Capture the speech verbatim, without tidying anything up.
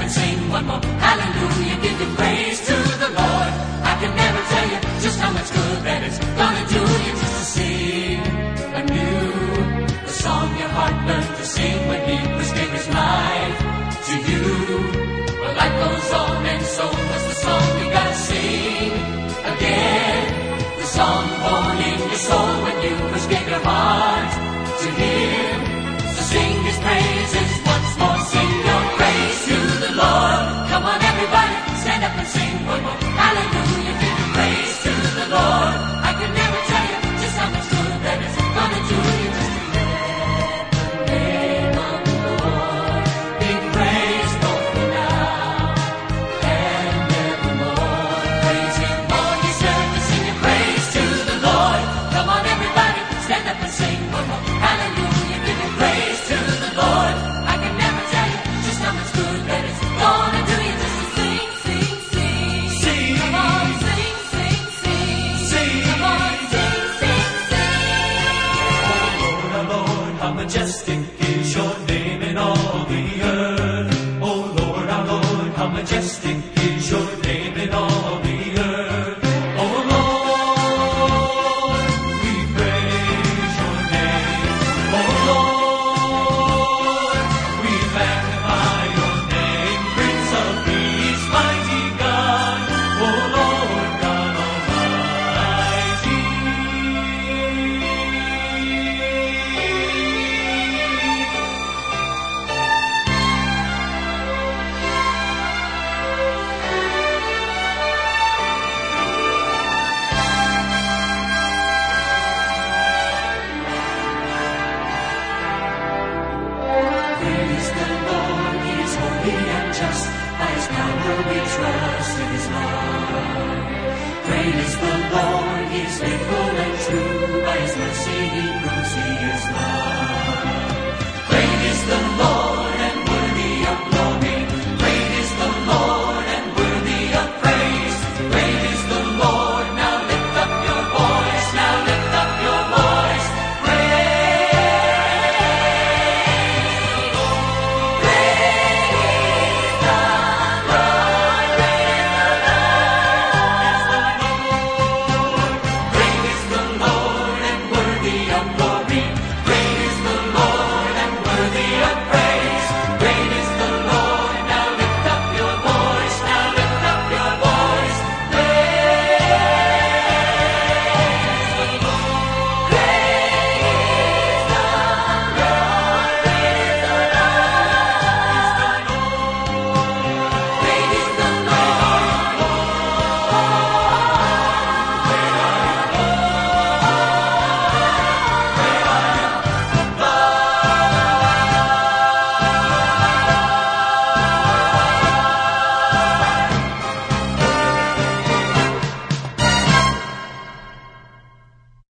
and sing one more hallelujah. Give your praise to the Lord. I can never tell you just how much good that it's gonna do you just to sing anew the song your heart learned to sing when He first gave His life to you. Well, life goes on, and so was the song you gotta sing again. The song born in your soul when you first gave your heart to Him. So sing His praises once more. Sing your praise to the Lord. Come on, everybody, stand up and sing one more hallelujah. Give your praise to the Lord. I can never tell you just how much good that it's gonna do you just to let the name of the Lord be praised both now and evermore. Praise Him, all ye servants, sing your praise to the Lord. Come on, everybody, stand up and sing one more hallelujah. Give your praise to the Lord. I can never tell you just how much good that it's gonna do you just to sing, sing, sing. Sing. Come on, sing, sing, sing. Sing. Come on, sing, sing, sing. Lord, our Lord, how majestic is your name in all the earth. Oh Lord, our Lord, how majestic is your name in all the earth. Oh Lord, we praise your name. Oh Lord, we magnify your name. Prince of Peace, mighty God. Oh Lord God Almighty. Praise the Lord, He is holy and just. By His power we trust in His love. Praise the Lord, He is faithful